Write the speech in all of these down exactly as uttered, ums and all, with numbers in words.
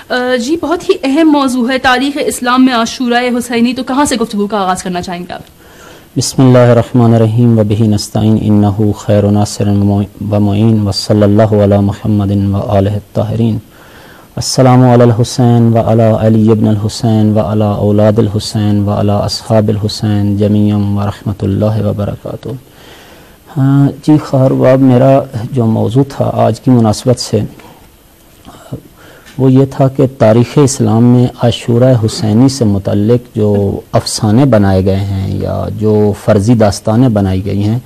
جی بہت ہی اہم موضوع ہے تاریخ اسلام میں عاشورہ حسینی، تو کہاں سے گفتگو کا آغاز کرنا چاہیں گے آپ؟ بسم اللہ الرحمن الرحیم وبہ نستعین انہ خیر ناصر و معین وصلی اللہ علی محمد و آلہ الطاہرین۔ السلام علی الحسین و علی علی ابن الحسین و علی اولاد الحسین و علی اصحاب الحسین جمیعا و رحمۃ اللہ وبرکاتہ۔ ہاں جی خیر باب، میرا جو موضوع تھا آج کی مناسبت سے وہ یہ تھا کہ تاریخ اسلام میں عاشورہ حسینی سے متعلق جو افسانے بنائے گئے ہیں یا جو فرضی داستانیں بنائی گئی ہیں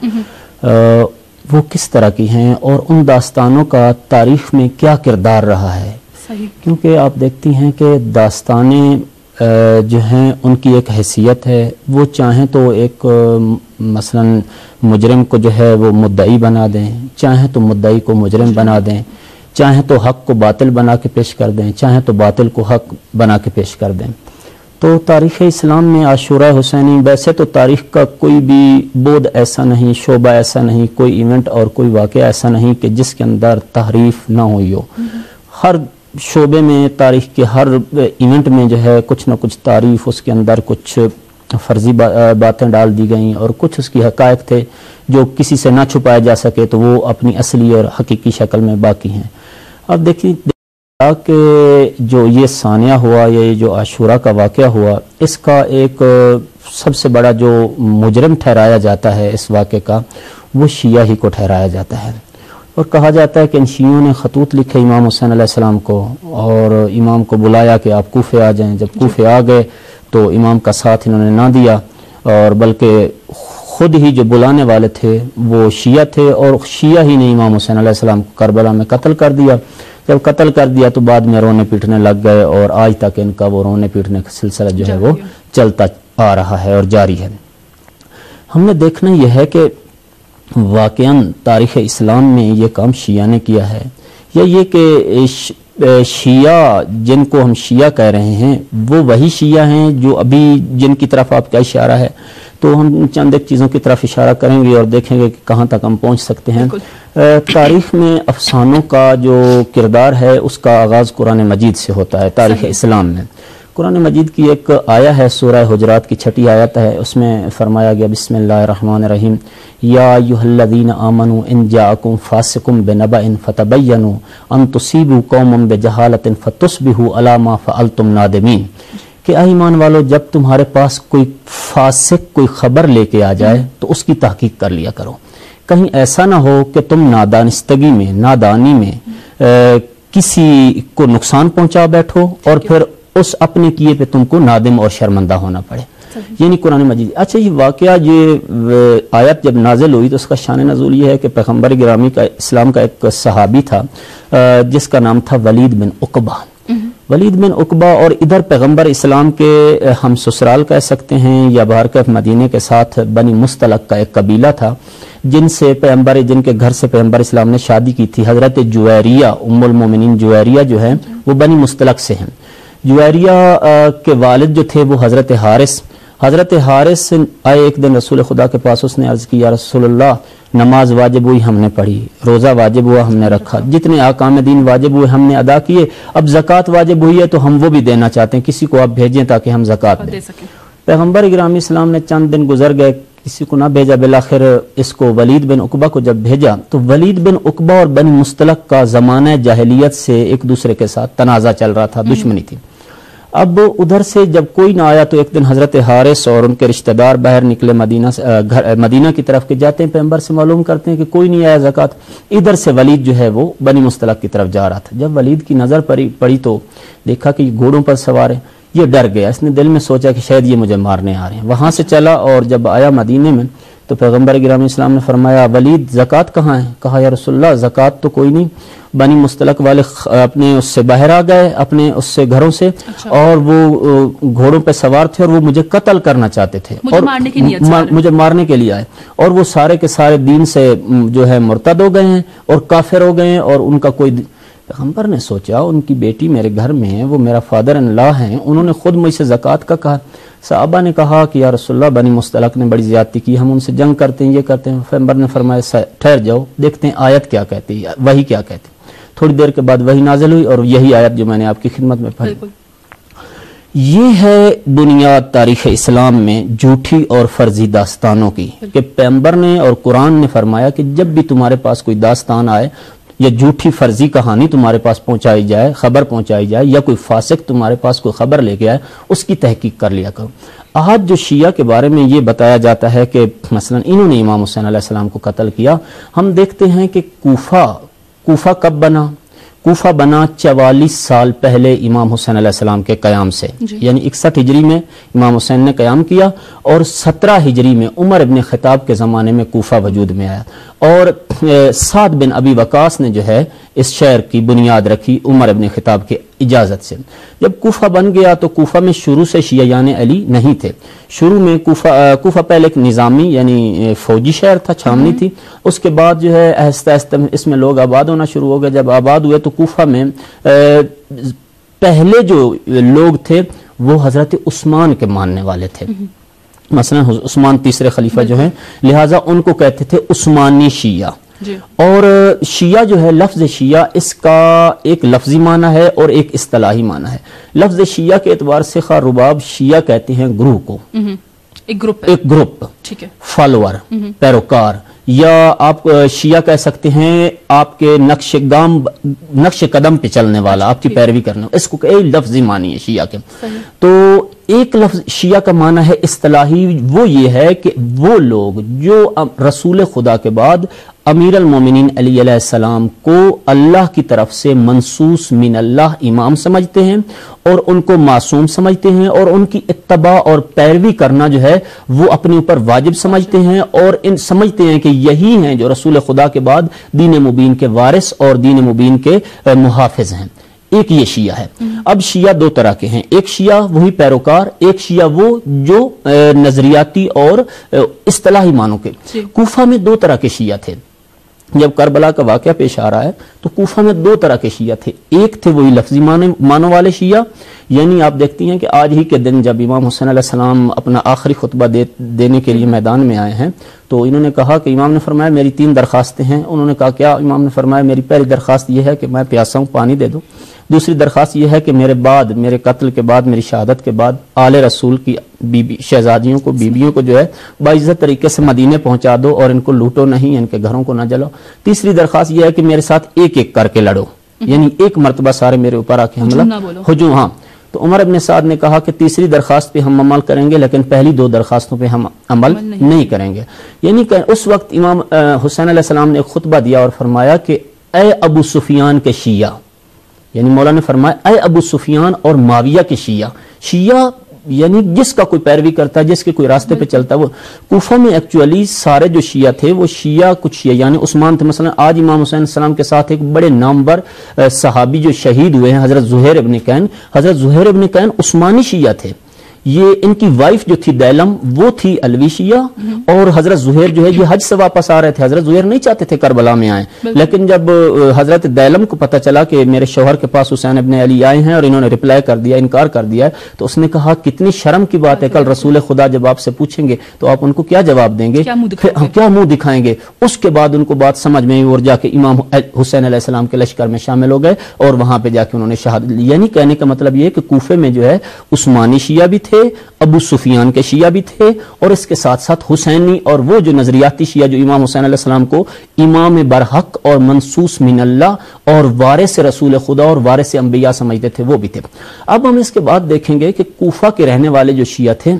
وہ کس طرح کی ہیں اور ان داستانوں کا تاریخ میں کیا کردار رہا ہے۔ صحیح۔ کیونکہ آپ دیکھتی ہیں کہ داستانیں جو ہیں ان کی ایک حیثیت ہے، وہ چاہیں تو ایک مثلا مجرم کو جو ہے وہ مدعی بنا دیں، چاہیں تو مدعی کو مجرم بنا دیں، چاہیں تو حق کو باطل بنا کے پیش کر دیں، چاہیں تو باطل کو حق بنا کے پیش کر دیں۔ تو تاریخ اسلام میں عاشورہ حسینی، ویسے تو تاریخ کا کوئی بھی بود ایسا نہیں، شعبہ ایسا نہیں، کوئی ایونٹ اور کوئی واقعہ ایسا نہیں کہ جس کے اندر تحریف نہ ہوئی ہو۔ ہر شعبے میں، تاریخ کے ہر ایونٹ میں جو ہے کچھ نہ کچھ تعریف، اس کے اندر کچھ فرضی باتیں ڈال دی گئیں اور کچھ اس کی حقائق تھے جو کسی سے نہ چھپایا جا سکے تو وہ اپنی اصلی اور حقیقی شکل میں باقی ہیں۔ اب دیکھیے کہ جو یہ ثانیہ ہوا، یہ جو عاشورہ کا واقعہ ہوا، اس کا ایک سب سے بڑا جو مجرم ٹھہرایا جاتا ہے اس واقعے کا، وہ شیعہ ہی کو ٹھہرایا جاتا ہے۔ اور کہا جاتا ہے کہ ان شیعوں نے خطوط لکھے امام حسین علیہ السلام کو اور امام کو بلایا کہ آپ کوفے آ جائیں۔ جب کوفے آ گئے تو امام کا ساتھ انہوں نے نہ دیا، اور بلکہ خود ہی جو بلانے والے تھے وہ شیعہ تھے، اور شیعہ ہی نے امام حسین علیہ السلام کو کربلا میں قتل کر دیا۔ جب قتل کر دیا تو بعد میں رونے پیٹنے لگ گئے، اور آج تک ان کا وہ رونے پیٹنے کا سلسلہ جو ہے وہ چلتا آ رہا ہے اور جاری ہے۔ ہم نے دیکھنا یہ ہے کہ واقعاً تاریخ اسلام میں یہ کام شیعہ نے کیا ہے، یا یہ کہ شیعہ جن کو ہم شیعہ کہہ رہے ہیں وہ وہی شیعہ ہیں جو ابھی جن کی طرف آپ کا اشارہ ہے۔ تو ہم چند ایک چیزوں کی طرف اشارہ کریں گے اور دیکھیں گے کہ کہاں تک ہم پہنچ سکتے ہیں۔ تاریخ میں افسانوں کا جو کردار ہے اس کا آغاز قرآن مجید سے ہوتا ہے۔ تاریخ اسلام میں قرآن مجید کی ایک آیا ہے، سورہ حجرات کی چھٹی آیت ہے، اس میں فرمایا گیا بسم اللہ الرحمن الرحیم یا ایھا الذین آمنوا ان جاءکم فاسق بنبأ فتبینوا ان تصیبوا قوما بجہالۃ فتصبحوا علی ما فعلتم نادمین، کہ اے ایمان والو جب تمہارے پاس کوئی فاسق کوئی خبر لے کے آ جائے تو اس کی تحقیق کر لیا کرو، کہیں ایسا نہ ہو کہ تم نادانستگی میں، نادانی میں کسی کو نقصان پہنچا بیٹھو اور پھر اس اپنے کیے پہ تم کو نادم اور شرمندہ ہونا پڑے۔ یعنی قرآن مجید۔ اچھا یہ واقعہ، یہ آیت جب نازل ہوئی تو اس کا شان نزول یہ ہے کہ پیغمبر گرامی کا اسلام کا ایک صحابی تھا جس کا نام تھا ولید بن عقبہ۔ ولید بن عقبہ، اور ادھر پیغمبر اسلام کے ہم سسرال کہہ سکتے ہیں یا بارکہ مدینے کے ساتھ بنی مستلق کا ایک قبیلہ تھا جن سے پیغمبر جن کے گھر سے پیغمبر اسلام نے شادی کی تھی۔ حضرت جویریہ ام المومنین جویریہ جو ہے وہ بنی مستلق سے ہیں۔ جویریہ کے والد جو تھے وہ حضرت حارث حضرت حارث آئے ایک دن رسول خدا کے پاس، اس نے عرض کی یا رسول اللہ نماز واجب ہوئی ہم نے پڑھی، روزہ واجب ہوا ہم نے رکھا، جتنے احکام دین واجب ہوئے ہم نے ادا کیے، اب زکوٰۃ واجب ہوئی ہے تو ہم وہ بھی دینا چاہتے ہیں، کسی کو آپ بھیجیں تاکہ ہم زکوٰۃ دیں۔ پیغمبر گرامی اسلام نے چند دن گزر گئے، کسی کو نہ بھیجا، بالآخر اس کو ولید بن عقبہ کو جب بھیجا تو ولید بن عقبہ اور بنی مستلق کا زمانہ جاہلیت سے ایک دوسرے کے ساتھ تنازع چل رہا تھا، دشمنی تھی۔ اب ادھر سے جب کوئی نہ آیا تو ایک دن حضرت حارث اور ان کے رشتہ دار باہر نکلے، مدینہ سے گھر مدینہ کی طرف کے جاتے ہیں، پیغمبر سے معلوم کرتے ہیں کہ کوئی نہیں آیا زکوٰۃ۔ ادھر سے ولید جو ہے وہ بنی مستلق کی طرف جا رہا تھا۔ جب ولید کی نظر پڑی پڑی تو دیکھا کہ یہ گھوڑوں پر سوار ہے، یہ ڈر گیا، اس نے دل میں سوچا کہ شاید یہ مجھے مارنے آ رہے ہیں۔ وہاں سے چلا اور جب آیا مدینے میں تو پیغمبر گرامی اسلام نے فرمایا ولید زکوٰۃ کہاں ہے؟ کہا یا رسول اللہ زکوٰۃ تو کوئی نہیں، بنی مستلق والے اپنے اس سے باہر آ گئے، اپنے اس سے گھروں سے، اور وہ گھوڑوں پہ سوار تھے اور وہ مجھے قتل کرنا چاہتے تھے، اور مجھے مارنے کے لیے آئے، اور وہ سارے کے سارے دین سے جو ہے مرتد ہو گئے ہیں اور کافر ہو گئے ہیں، اور ان کا کوئی۔ پیغمبر نے سوچا ان کی بیٹی میرے گھر میں ہے، وہ میرا فادر ان لا ہیں، انہوں نے خود مجھ سے زکوٰۃ کا کہا۔ صحابہ نے کہا کہ یا رسول اللہ بنی مستلق نے بڑی زیادتی کی، ہم ان سے جنگ کرتے ہیں، یہ کرتے ہیں۔ پیغمبر نے فرمایا ٹھہر جاؤ، دیکھتے ہیں آیت کیا کہتی ہے، وحی کیا کہتی ہے۔ تھوڑی دیر کے بعد وہی نازل ہوئی اور یہی آیت جو میں نے آپ کی خدمت میں پڑھی. یہ ہے بنیاد تاریخ اسلام میں جھوٹی اور فرضی داستانوں کی کہ پیغمبر نے اور قرآن نے فرمایا کہ جب بھی تمہارے پاس کوئی داستان آئے یا جھوٹی فرضی کہانی تمہارے پاس پہنچائی جائے، خبر پہنچائی جائے، یا کوئی فاسق تمہارے پاس کوئی خبر لے کے آئے، اس کی تحقیق کر لیا کرو. آج جو شیعہ کے بارے میں یہ بتایا جاتا ہے کہ مثلا انہوں نے امام حسین علیہ السلام کو قتل کیا، ہم دیکھتے ہیں کہ کوفہ کوفہ کب بنا؟ کوفہ بنا چوالیس سال پہلے امام حسین علیہ السلام کے قیام سے، جی. یعنی اکسٹھ ہجری میں امام حسین نے قیام کیا اور سترہ ہجری میں عمر ابن خطاب کے زمانے میں کوفہ وجود میں آیا، اور سعد بن ابی وقاص نے جو ہے اس شہر کی بنیاد رکھی عمر ابن خطاب کی اجازت سے. جب کوفہ بن گیا تو کوفہ میں شروع سے شیعیان علی نہیں تھے. شروع میں کوفہ کوفہ پہلے ایک نظامی یعنی فوجی شہر تھا، چھاونی تھی. اس کے بعد جو ہے آہستہ آہستہ اس میں لوگ آباد ہونا شروع ہو گئے. جب آباد ہوئے تو کوفہ میں پہلے جو لوگ تھے وہ حضرت عثمان کے ماننے والے تھے. مثلا عثمان تیسرے خلیفہ جو ہیں، لہٰذا ان کو کہتے تھے عثمانی شیعہ. جی. اور شیعہ جو ہے، لفظ شیعہ اس کا ایک لفظی معنی ہے اور ایک اصطلاحی معنی ہے. لفظ شیعہ کے اعتبار سے خواہ رباب شیعہ کہتے ہیں گروہ کو، ایک گروپ ایک گروپ ٹھیک ہے، فالوور، پیروکار، یا آپ شیعہ کہہ سکتے ہیں آپ کے نقش گام نقش قدم پہ چلنے والا، آپ کی پیروی کرنا. اس کو ایک لفظی معنی ہے شیعہ کے. تو ایک لفظ شیعہ کا معنی ہے اصطلاحی، وہ یہ ہے کہ وہ لوگ جو رسول خدا کے بعد امیر المومنین علی علیہ السلام کو اللہ کی طرف سے منصوص من اللہ امام سمجھتے ہیں اور ان کو معصوم سمجھتے ہیں، اور ان کی اتباع اور پیروی کرنا جو ہے وہ اپنے اوپر واجب سمجھتے ہیں، اور ان سمجھتے ہیں کہ یہی ہیں جو رسول خدا کے بعد دین مبین کے وارث اور دین مبین کے محافظ ہیں. ایک یہ شیعہ ہے. اب شیعہ دو طرح کے ہیں، ایک شیعہ وہی پیروکار، ایک شیعہ وہ جو نظریاتی اور اصطلاحی معنوں کے. کوفہ میں دو طرح کے شیعہ تھے. جب کربلا کا واقعہ پیش آ رہا ہے تو کوفہ میں دو طرح کے شیعہ تھے. ایک تھے وہی لفظی معنوں والے شیعہ، یعنی آپ دیکھتی ہیں کہ آج ہی کے دن جب امام حسین علیہ السلام اپنا آخری خطبہ دے دینے کے لیے میدان میں آئے ہیں تو انہوں نے کہا کہ امام نے فرمایا میری تین درخواستیں ہیں. انہوں نے کہا کیا؟ امام نے فرمایا میری پہلی درخواست یہ ہے کہ میں پیاسا ہوں، پانی دے دو. دوسری درخواست یہ ہے کہ میرے بعد میرے قتل کے بعد میری شہادت کے بعد آل رسول کی بی بی شہزادیوں کو بیبیوں کو جو ہے باعزت طریقے سے مدینے پہنچا دو اور ان کو لوٹو نہیں، ان کے گھروں کو نہ جلاؤ. تیسری درخواست یہ ہے کہ میرے ساتھ ایک ایک کر کے لڑو، یعنی ایک مرتبہ سارے میرے اوپر آ کے حملہ ہجوم. ہاں. تو عمر ابن سعد نے کہا کہ تیسری درخواست پہ ہم عمل کریں گے لیکن پہلی دو درخواستوں پہ ہم عمل نہیں, نہیں کریں گے. یعنی کہ اس وقت امام حسین علیہ السلام نے ایک خطبہ دیا اور فرمایا کہ اے ابو سفیان کے شیعہ، یعنی مولا نے فرمایا اے ابو سفیان اور معاویہ کے شیعہ. شیعہ یعنی جس کا کوئی پیروی کرتا ہے، جس کے کوئی راستے پہ چلتا ہے. وہ کوفہ میں ایکچولی سارے جو شیعہ تھے وہ شیعہ کچھ شیعہ یعنی عثمان تھے. مثلا آج امام حسین السلام کے ساتھ ایک بڑے نامور صحابی جو شہید ہوئے ہیں حضرت زہیر ابن کین، حضرت زہیر ابن کین عثمانی شیعہ تھے. یہ ان کی وائف جو تھی دیلم وہ تھی الوی شیعہ، اور حضرت زہیر جو ہے یہ حج سے واپس آ رہے تھے. حضرت زہیر نہیں چاہتے تھے کربلا میں آئیں، لیکن جب حضرت دیلم کو پتہ چلا کہ میرے شوہر کے پاس حسین ابن علی آئے ہیں اور انہوں نے ریپلائی کر دیا، انکار کر دیا ہے، تو اس نے کہا کتنی شرم کی بات ہے، کل رسول خدا جب آپ سے پوچھیں گے تو آپ ان کو کیا جواب دیں گے، کیا منہ دکھائیں گے. اس کے بعد ان کو بات سمجھ میں اور جا کے امام حسین علیہ السلام کے لشکر میں شامل ہو گئے اور وہاں پہ جا کے انہوں نے شہادت لی. یعنی کہنے کا مطلب یہ ہے کہ کوفے میں جو ہے عثمانی شیعہ بھی تھے، ابو سفیان کے شیعہ بھی تھے، اور اس کے ساتھ ساتھ حسینی اور وہ جو نظریاتی شیعہ جو امام حسین علیہ السلام کو امام برحق اور منصوص من اللہ اور وارث رسول خدا اور وارث انبیاء سمجھتے تھے وہ بھی تھے. اب ہم اس کے بعد دیکھیں گے کہ کوفہ کے رہنے والے جو شیعہ تھے،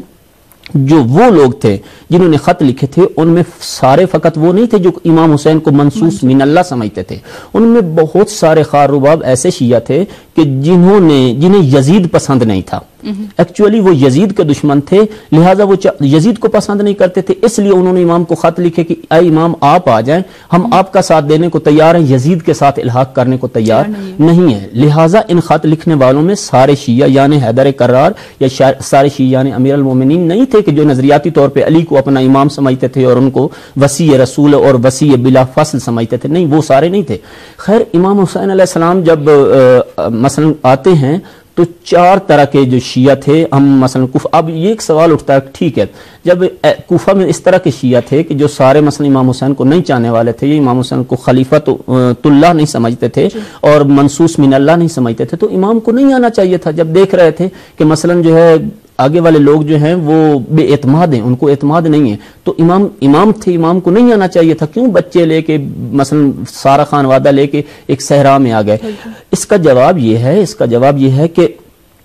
جو وہ لوگ تھے جنہوں نے خط لکھے تھے، ان میں سارے فقط وہ نہیں تھے جو امام حسین کو منصوص من اللہ سمجھتے تھے. ان میں بہت سارے خار رباب ایسے شیعہ تھے کہ جنہوں نے جنہیں یزید پسند نہیں تھا. ایکچولی وہ یزید کے دشمن تھے، لہٰذا وہ یزید کو پسند نہیں کرتے تھے، اس لیے انہوں نے امام کو خط لکھے کہ اے امام آپ آ جائیں، ہم آپ کا ساتھ دینے کو تیار ہیں، یزید کے ساتھ الحاق کرنے کو تیار نہیں ہیں. لہٰذا ان خط لکھنے والوں میں سارے شیعہ یعنی حیدر کرار یا سارے شیعہ یعنی امیر المومنین نہیں تھے کہ جو نظریاتی طور پہ علی کو اپنا امام سمجھتے تھے اور ان کو وسیع رسول اور وسیع بلا فصل سمجھتے تھے. نہیں، وہ سارے نہیں تھے. خیر، امام حسین علیہ السلام جب مثلا آتے ہیں تو چار طرح کے جو شیعہ تھے ہم مثلا کوفہ. اب یہ ایک سوال اٹھتا ہے ٹھیک ہے جب کوفہ میں اس طرح کے شیعہ تھے کہ جو سارے مثلا امام حسین کو نہیں چاہنے والے تھے, یہ امام حسین کو خلیفۃ اللہ نہیں سمجھتے تھے اور منصوص من اللہ نہیں سمجھتے تھے, تو امام کو نہیں آنا چاہیے تھا. جب دیکھ رہے تھے کہ مثلا جو ہے آگے والے لوگ جو ہیں وہ بے اعتماد ہیں, ان کو اعتماد نہیں ہے, تو امام امام تھے, امام کو نہیں آنا چاہیے تھا. کیوں بچے لے کے مثلا سارا خانوادہ لے کے ایک صحرا میں آ گئے؟ اس کا جواب یہ ہے اس کا جواب یہ ہے کہ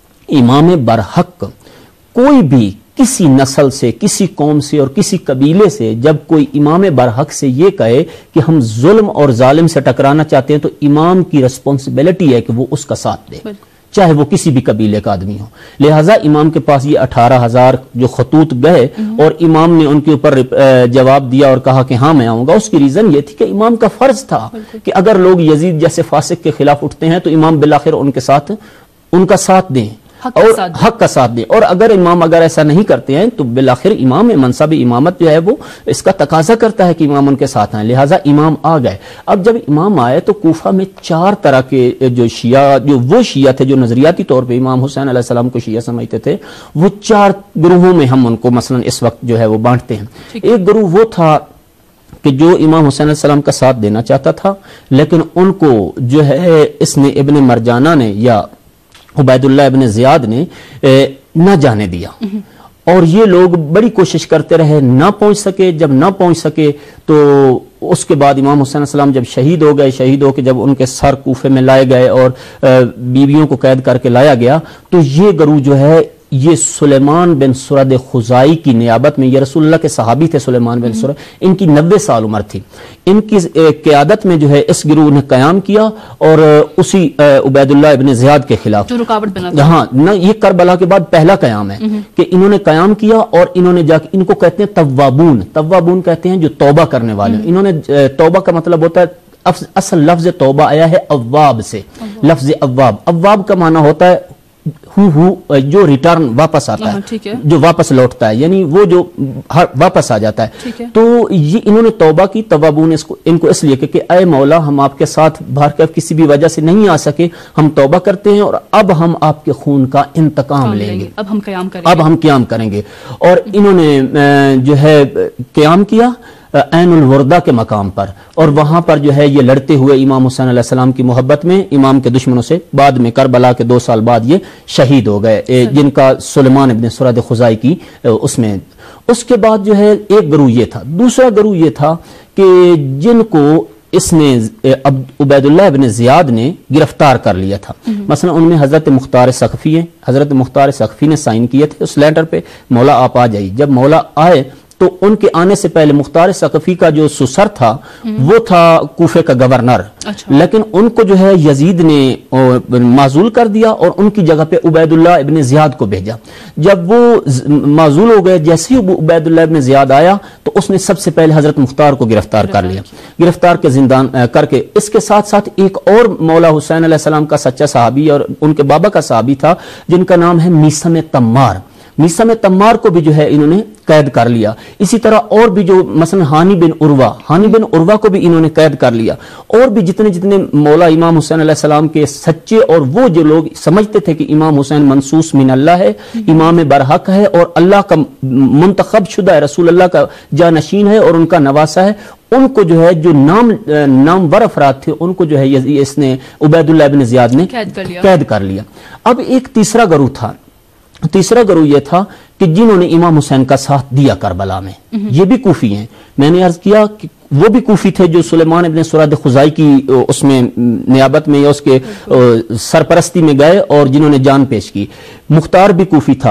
امام برحق کوئی بھی کسی نسل سے, کسی قوم سے اور کسی قبیلے سے جب کوئی امام برحق سے یہ کہے کہ ہم ظلم اور ظالم سے ٹکرانا چاہتے ہیں, تو امام کی رسپانسبلٹی ہے کہ وہ اس کا ساتھ دے, چاہے وہ کسی بھی قبیلے کا آدمی ہو. لہٰذا امام کے پاس یہ اٹھارہ ہزار جو خطوط گئے اور امام نے ان کے اوپر جواب دیا اور کہا کہ ہاں میں آؤں گا. اس کی ریزن یہ تھی کہ امام کا فرض تھا کہ اگر لوگ یزید جیسے فاسق کے خلاف اٹھتے ہیں تو امام بالآخر ان کے ساتھ ان کا ساتھ دیں حق اور کا ساتھ حق کا ساتھ دیں. اور اگر امام اگر ایسا نہیں کرتے ہیں تو بالآخر امام منصب امامت جو ہے وہ اس کا تقاضا کرتا ہے کہ امام ان کے ساتھ آئیں. لہٰذا امام آ گئے. اب جب امام آئے تو کوفہ میں چار طرح کے جو شیعہ جو وہ شیعہ تھے جو نظریاتی طور پہ امام حسین علیہ السلام کو شیعہ سمجھتے تھے, وہ چار گروہوں میں ہم ان کو مثلا اس وقت جو ہے وہ بانٹتے ہیں. ایک گروہ وہ تھا کہ جو امام حسین علیہ السلام کا ساتھ دینا چاہتا تھا, لیکن ان کو جو ہے اس نے ابن مرجانہ نے یا عبید اللہ ابن زیاد نے نہ جانے دیا, اور یہ لوگ بڑی کوشش کرتے رہے, نہ پہنچ سکے. جب نہ پہنچ سکے تو اس کے بعد امام حسین علیہ السلام جب شہید ہو گئے, شہید ہو کے جب ان کے سر کوفے میں لائے گئے اور بیویوں کو قید کر کے لایا گیا, تو یہ گروہ جو ہے یہ سلیمان بن سرد خزائی کی نیابت میں, یہ رسول اللہ کے صحابی تھے سلیمان بن سرد, ان کی نوے سال عمر تھی, ان کی قیادت میں جو ہے اس گروہ نے قیام کیا اور اسی عبید اللہ ابن زیاد کے خلاف جو رکاوٹ بنا تھا. ہاں نہ یہ کربلا کے بعد پہلا قیام ہے کہ انہوں نے قیام کیا, اور انہوں نے جا کے ان کو کہتے ہیں توابون, توابون کہتے ہیں جو توبہ کرنے والے. انہوں نے توبہ کا مطلب ہوتا ہے, اصل لفظ توبہ آیا ہے اواب سے, لفظ اواب. اواب کا معنی ہوتا ہے ہو ہو جو ریٹرن واپس آتا ہے, جو واپس لوٹتا ہے, یعنی وہ جو واپس آ جاتا ہے. تو یہ انہوں نے توبہ کی. توابون اس کو ان کو اس لیے کہ اے مولا ہم آپ کے ساتھ باہر کے کسی بھی وجہ سے نہیں آ سکے, ہم توبہ کرتے ہیں اور اب ہم آپ کے خون کا انتقام لیں گے, اب ہم قیام کریں گے اب ہم قیام کریں گے. اور انہوں نے جو ہے قیام کیا عین الوردہ کے مقام پر, اور وہاں پر جو ہے یہ لڑتے ہوئے امام حسین علیہ السلام کی محبت میں امام کے دشمنوں سے بعد میں کربلا کے دو سال بعد یہ شہید ہو گئے, جن کا سلیمان ابن سرد خزائی کی اس میں. اس کے بعد جو ہے ایک گروہ یہ تھا. دوسرا گروہ یہ تھا کہ جن کو اس نے عبید اللہ ابن زیاد نے گرفتار کر لیا تھا. مثلا ان میں حضرت مختار سقفی ہیں, حضرت مختار سقفی نے سائن کیے تھے اس لیٹر پہ, مولا آپ آ جائیے. جب مولا آئے تو ان کے آنے سے پہلے مختار ثقفی کا جو سسر تھا وہ تھا کوفے کا گورنر, لیکن ان کو جو ہے یزید نے معزول کر دیا اور ان کی جگہ پہ عبید اللہ ابن زیاد کو بھیجا. جب وہ معزول ہو گئے, جیسے ہی عبید اللہ ابن زیاد آیا تو اس نے سب سے پہلے حضرت مختار کو گرفتار کر لیا, گرفتار کے زندان کر کے. اس کے ساتھ ساتھ ایک اور مولا حسین علیہ السلام کا سچا صحابی اور ان کے بابا کا صحابی تھا جن کا نام ہے میثم تمار. میثم تمار کو بھی جو ہے انہوں نے قید کر لیا. اسی طرح اور بھی جو مثلا ہانی بن عروہ, ہانی بن عروہ کو بھی انہوں نے قید کر لیا. اور بھی جتنے جتنے مولا امام حسین علیہ السلام کے سچے اور وہ جو لوگ سمجھتے تھے کہ امام حسین منصوص من اللہ ہے, امام برحق ہے اور اللہ کا منتخب شدہ ہے, رسول اللہ کا جانشین ہے اور ان کا نواسا ہے, ان کو جو ہے جو نام نامور افراد تھے ان کو جو ہے اس نے عبید اللہ ابن زیاد نے قید کر لیا. اب ایک تیسرا گروہ تھا. تیسرا گروہ یہ تھا کہ جنہوں نے امام حسین کا ساتھ دیا کربلا میں, یہ بھی کوفی ہیں. میں نے عرض کیا کہ وہ بھی کوفی تھے جو سلیمان ابن سرد خزائی کی اس میں نیابت میں یا اس کے سرپرستی میں گئے اور جنہوں نے جان پیش کی. مختار بھی کوفی تھا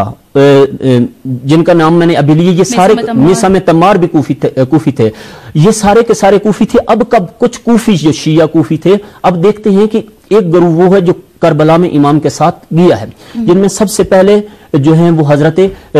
جن کا نام میں نے ابھی لیے. یہ سارے میثم تمار بھی کوفی تھے, کوفی تھے. یہ سارے کے سارے کوفی تھے. اب کب کچھ کوفی جو شیعہ کوفی تھے, اب دیکھتے ہیں کہ ایک گروہ وہ ہے جو کربلا میں امام کے ساتھ گیا ہے, جن میں سب سے پہلے جو ہیں وہ حضرت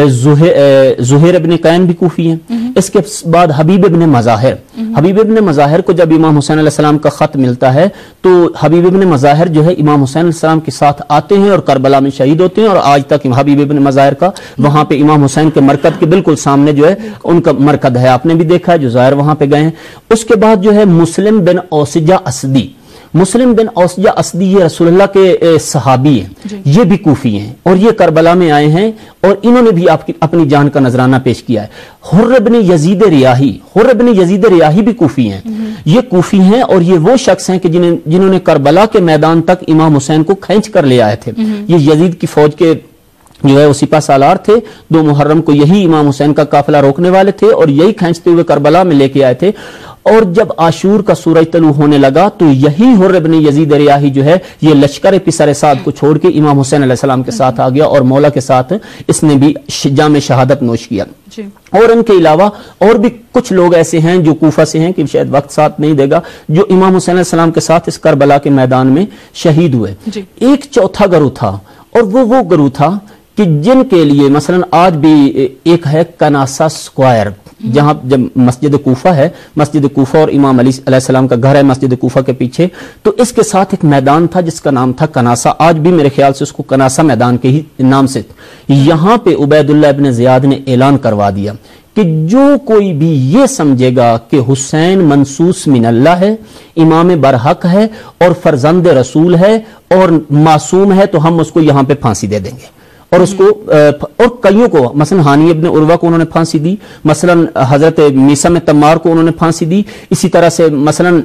زہیر ابن قین بھی کوفی ہیں. اس کے بعد حبیب ابن مظاہر, حبیب ابن مظاہر کو جب امام حسین علیہ السلام کا خط ملتا ہے تو حبیب ابن مظاہر جو ہے امام حسین علیہ السلام کے ساتھ آتے ہیں اور کربلا میں شہید ہوتے ہیں. اور آج تک حبیب ابن مظاہر کا وہاں پہ امام حسین کے مرکز کے بالکل سامنے جو ہے ان کا مرکز ہے, آپ نے بھی دیکھا ہے جو ظاہر وہاں پہ گئے ہیں. اس کے بعد جو ہے مسلم بن اوسجہ اسدی, मुस्लिम बिन औसिया असदी ये रसूलुल्लाह के सहाबी हैं, ये भी कूफी हैं और ये करबला में आए हैं और इन्होंने भी आपकी अपनी जान का नजराना पेश किया है। हुर्र इब्न यजीद रियाही, हुर्र इब्न यजीद रियाही भी कूफी हैं, ये कूफी हैं और ये वो शख्स हैं कि जिन्हें जिन्होंने करबला के मैदान तक इमाम हुसैन को खींच कर ले आए थे। ये यजीद की फौज के जो है वो सिपा सालार थे, दो मुहर्रम को यही इमाम हुसैन का काफिला रोकने वाले थे और यही खींचते हुए करबला में लेके आए थे। और जब आशूर का सूरज तलू होने लगा तो यही हुर्र इब्न यजीद रियाही जो है ये लश्कर पिसर साद को छोड़ के इमाम हुसैन अलैहिस्सलाम के साथ आ गया और मौला के साथ इसने भी जाम शहादत नोश किया। और इनके अलावा और भी कुछ लोग ऐसे हैं जो कूफा से हैं कि शायद वक्त साथ नहीं देगा, जो इमाम हुसैन अलैहिस्सलाम के साथ इस करबला के मैदान में शहीद हुए। एक चौथा गरू था और वो वो गरू था कि जिनके लिए मसलन आज भी एक है कनासा स्क्वायर, जहां जब मस्जिद कूफा है, मस्जिद कूफा और इमाम अली अलैहिस्सलाम का घर है मस्जिद कूफा के पीछे, तो इसके साथ एक मैदान था जिसका नाम था कनासा। आज भी मेरे ख्याल से उसको कनासा मैदान के ही नाम से, यहां पे उबैदुल्लाह इब्न ज़ियाद ने ऐलान करवा दिया कि जो कोई भी ये समझेगा कि हुसैन मनसूस मिनल्लाह है, इमाम बरहक है और फरजंद रसूल है और मासूम है, तो हम उसको यहां पे फांसी दे देंगे। और उसको और कईयों को, मसलन हानी इब्न उर्वा को उन्होंने फांसी दी, मसलन हजरत मीसा में तम्मार को उन्होंने फांसी दी, इसी तरह से मसलन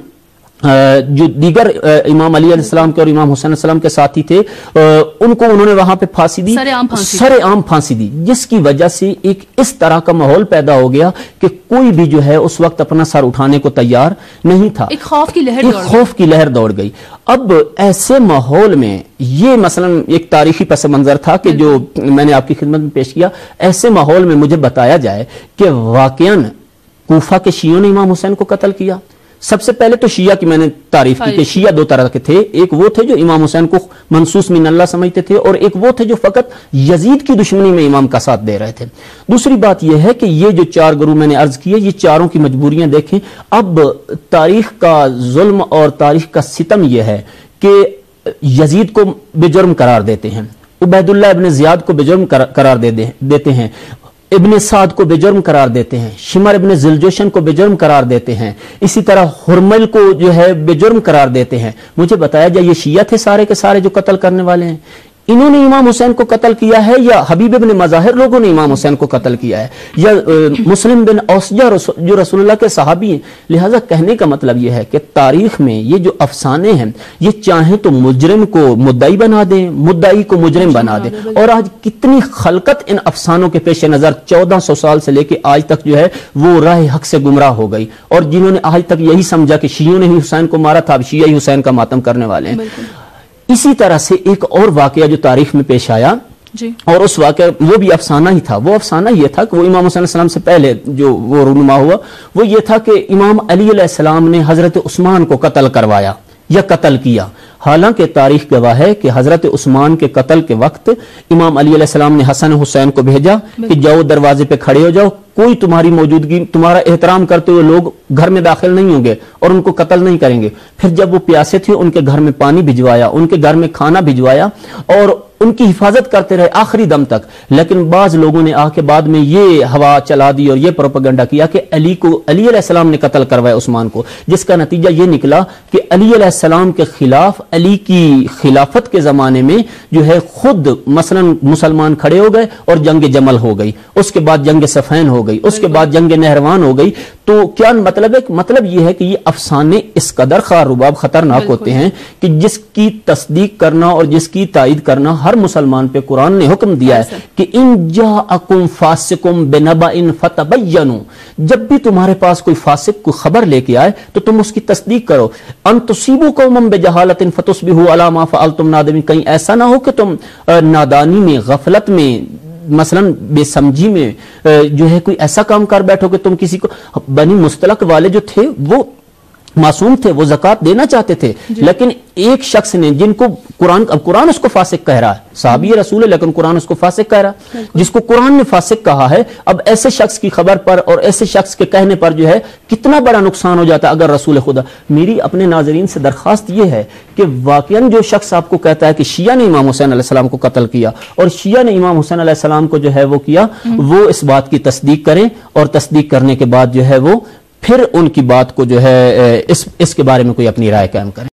जो दीगर इमाम अली अलैहिस्सलाम के और इमाम हुसैन अलैहिस्सलाम के साथी थे उनको उन्होंने वहां पे फांसी दी, सरे आम फांसी दी, जिसकी वजह से एक इस तरह का माहौल पैदा हो गया कि कोई भी जो है उस वक्त अपना सर उठाने को तैयार नहीं था। एक खौफ की लहर एक खौफ की लहर दौड़ गई। अब ऐसे माहौल में ये मसलन एक तारीखी पस मंजर था कि जो मैंने आपकी खिदमत में पेश किया। ऐसे माहौल में मुझे बताया जाए कि वाकईन कूफा के शियों ने इमाम हुसैन को कत्ल किया। सबसे पहले तो शिया की मैंने तारीफ की कि शिया दो तरह के थे, एक वो थे जो इमाम हुसैन को मनसूस मिनल्लाह समझते थे और एक वो थे जो फकत यजीद की दुश्मनी में इमाम का साथ दे रहे थे। दूसरी बात यह है कि ये जो चार गुरु मैंने अर्ज किए, ये चारों की मजबूरियां देखें। अब तारीख का जुल्म और तारीख का सितम यह है कि यजीद को बेजुर्म करार देते हैं, उबैदुल्लाह इब्न ज़ियाद को बेजुर्म करार दे दे, देते हैं, इब्न साद को बेजुर्म करार देते हैं, शिमर इब्न ज़िलजोशन को बेजुर्म करार देते हैं, इसी तरह हुरमल को जो है बेजुर्म करार देते हैं। मुझे बताया जाए ये शिया थे सारे के सारे जो कत्ल करने वाले हैं? इन्होंने इमाम हुसैन को कत्ल किया है या हबीब इब्न मज़ाहिर लोगों ने इमाम हुसैन को कत्ल किया है या मुस्लिम बिन औसिया जो रसूलुल्लाह के सहाबी हैं? लिहाजा कहने का मतलब यह है कि तारीख में ये जो अफसाने हैं ये चाहे तो मुजरिम को मुद्दाई बना दें, मुद्दाई को मुजरिम बना दें। और आज कितनी खलकत इन अफसानों के पेश नजर चौदह सौ साल से लेकर आज तक जो है वो राह हक से गुमराह हो गई। और जिन्होंने आज तक यही समझा कि शियों ने ही हुसैन को मारा था, अब शिया ही हुसैन का मातम करने वाले हैं। इसी तरह से एक और वाकया जो तारीख में पेश आया जी। और उस वाकया वो भी अफसाना ही था। वो अफसाना ये था कि वो इमाम हुसैन अलैहिस्सलाम से पहले जो वो रूनुमा हुआ वो ये था कि इमाम अली अलैहिस्सलाम ने हजरत उस्मान को कत्ल करवाया या कत्ल किया। हालांकि तारीख गवाह है कि हजरत उस्मान के कत्ल के वक्त इमाम अली अलैहिस्सलाम ने हसन हुसैन को भेजा कि जाओ दरवाजे पे खड़े हो जाओ, कोई तुम्हारी मौजूदगी, तुम्हारा एहतराम करते हुए लोग घर में दाखिल नहीं होंगे और उनको कत्ल नहीं करेंगे। फिर जब वो प्यासे थे उनके घर में पानी भिजवाया, उनके घर में खाना भिजवाया और उनकी हिफाजत करते रहे आखिरी दम तक। लेकिन बाज लोगों ने आके बाद में ये हवा चला दी और ये प्रोपेगेंडा किया कि अली को अली अलैहिस्सलाम ने कत्ल करवाया उस्मान को, जिसका नतीजा ये निकला कि अली अलैहिस्सलाम के खिलाफ, अली की खिलाफत के जमाने में जो है खुद मसलन मुसलमान खड़े हो गए और जंग जमल हो गई, उसके बाद जंग सफैन हो गई, उसके बाद जंग नहरवान हो गई। तो क्या मतलब है? मतलब ये है कि ये अफसाने इस कदर खारुबाब खतरनाक होते हैं कि जिसकी तस्दीक करना और जिसकी तायद करना हर मुसलमान पे कुरान ने हुक्म दिया है कि इन जाअकुम फासिकुम बिनबइन फतबय्यनु, जब भी तुम्हारे पास कोई फासिक कोई खबर लेके आए तो तुम उसकी तस्दीक करो। अन तुसीबू कौमन बिजहालतिन फतुस्बिहू अला मा फअलतुम नादिमीन, कहीं ऐसा ना हो कि तुम नादानी में, गफलत में, मसलन बेसमझी में जो है कोई ऐसा काम कर बैठो कि तुम किसी को, बनी मुस्तलक वाले जो थे वो मासूम थे, वो ज़कात देना चाहते थे, लेकिन एक शख्स ने जिनको कुरान, अब कुरान उसको फासिक कह रहा है, साहबी रसूल है लेकिन कुरान उसको फासिक कह रहा है, जिसको कुरान ने फासिक कहा है। अब ऐसे शख्स की खबर पर और ऐसे शख्स के कहने पर जो है कितना बड़ा नुकसान हो जाता है अगर रसूल खुदा। मेरी अपने नाजरीन से दरखास्त ये है कि वाकईन जो शख्स आपको कहता है कि शिया ने इमाम हुसैन अलैहिस्सलाम को कत्ल किया और शिया ने इमाम हुसैन अलैहिस्सलाम को जो है वो किया, वो इस बात की तस्दीक करें और तस्दीक करने के बाद जो है वो फिर उनकी बात को जो है इस इसके बारे में कोई अपनी राय कायम करें।